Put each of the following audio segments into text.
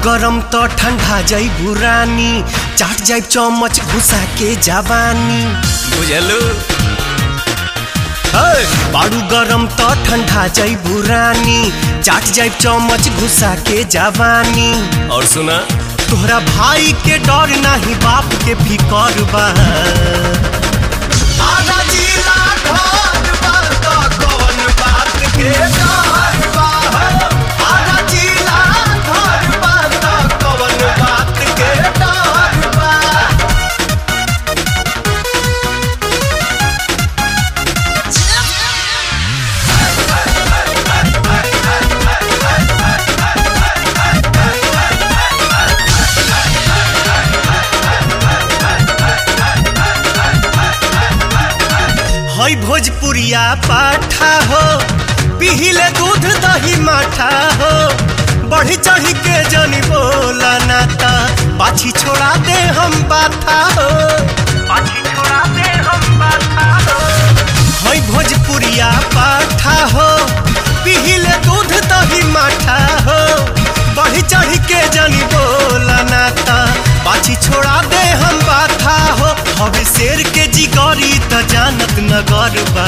गरम तो ठंडा जाइबू रानी, चाट जाइब चम्मच घुसा के जवानी। बुझलू बारू गरम तो ठंडा जाइबू रानी, चाट जाइब चम्मच घुसा के जवानी। और सुना तोहरा भाई के डर नहीं बाप के फिकर बा। आधा जिला घर बा तो कौन बात के डर बा। आधा जिला घर बा तो कौन बात के डर बा। हई भोजपुरिया पाठा हो, पिहिले दूध दही माठा हो। बढ़ी चढ़ी के जनी बोला नाता, पाछी छोड़ा दे हम बाथा हो। पाछी छोड़ा दे हम बाथा हो। हई भोजपुरिया पाठा हो, पिहिले दूध दही माठा हो। बढ़ी चढ़ी के जनी बोला नाता, पाछी छोड़ा दे हम बाथा हो। हवे शेर के जिगरी त जानत नगर बा।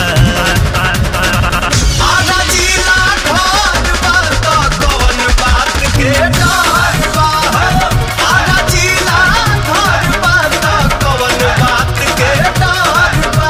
आधा जिला घर बा तो कौन बात के डर बा। आधा जिला घर बा तो कौन बात के डर बा।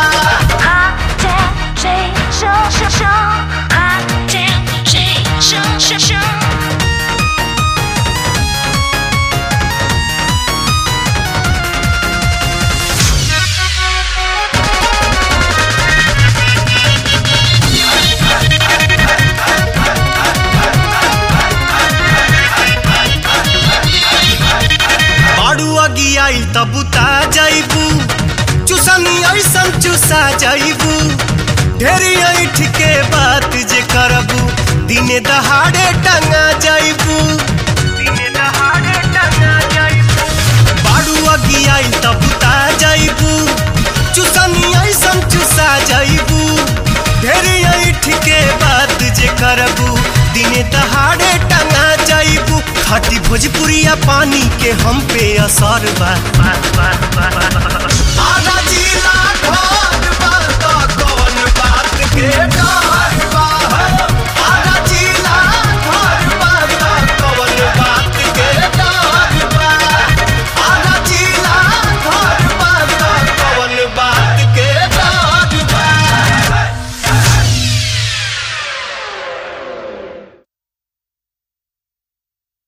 आई तब बुता जाइबू, चुसनी ऐसन चुसा जाइबू। ढेरी ऐठ के बात जे करबू, दिने दहाड़े टंगा जाइबू। दिने दहाड़े टंगा जाइबू। बाड़ू अगी आई तब बुता जाइबू, चुसनी ऐसन चुसा जाइबू। ढेरी ऐठ के बात जे करबू, दिने दहाड़े टंगा जाइबू। खाटी भोजपुरिया पानी के हम पे असर बा। आधा जिला घर बा तो कौन बात के डर